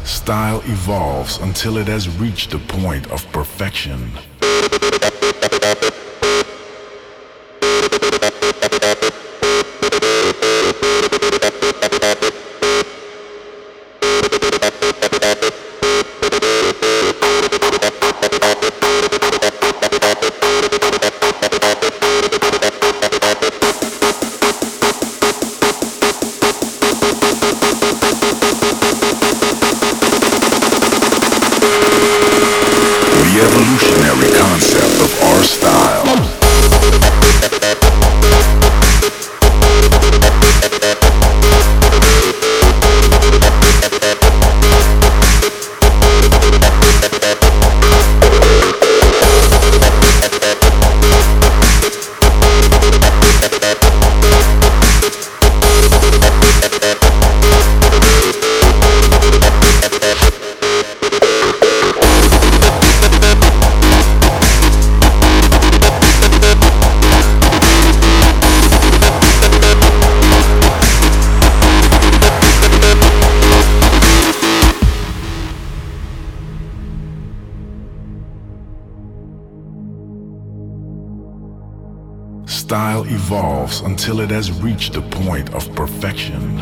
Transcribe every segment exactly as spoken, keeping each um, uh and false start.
Style evolves until it has reached the point of perfection. The evolutionary concept of our style. Style evolves until it has reached the point of perfection.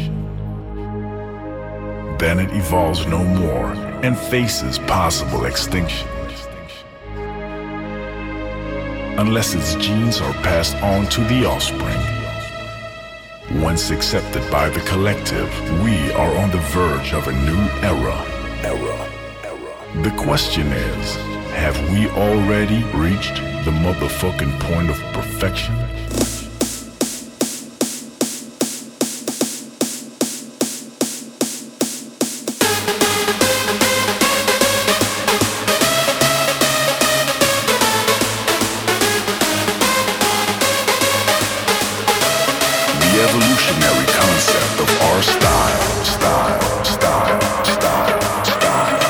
Then it evolves no more and faces possible extinction. Unless its genes are passed on to the offspring. Once accepted by the collective, we are on the verge of a new era. Era. Era. The question is, have we already reached the motherfucking point of perfection? The evolutionary concept of our style, style, style, style, style.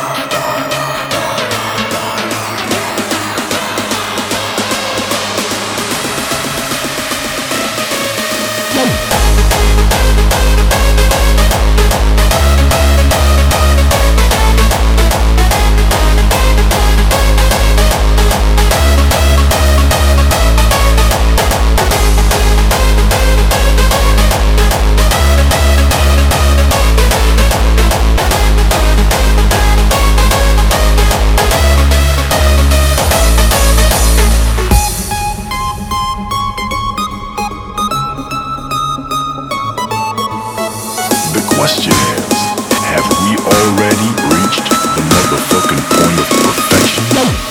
The question is, have we already reached the motherfucking point of perfection?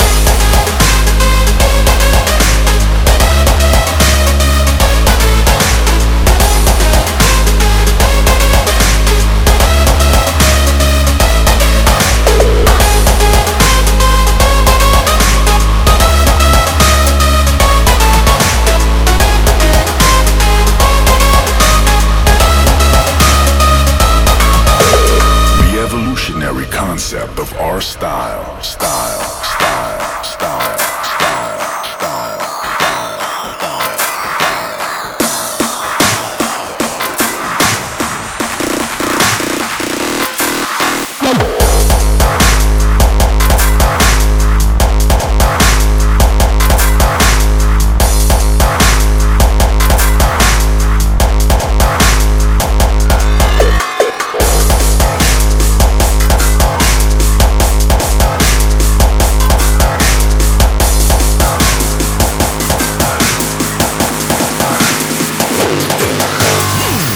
Concept of our style, style, style.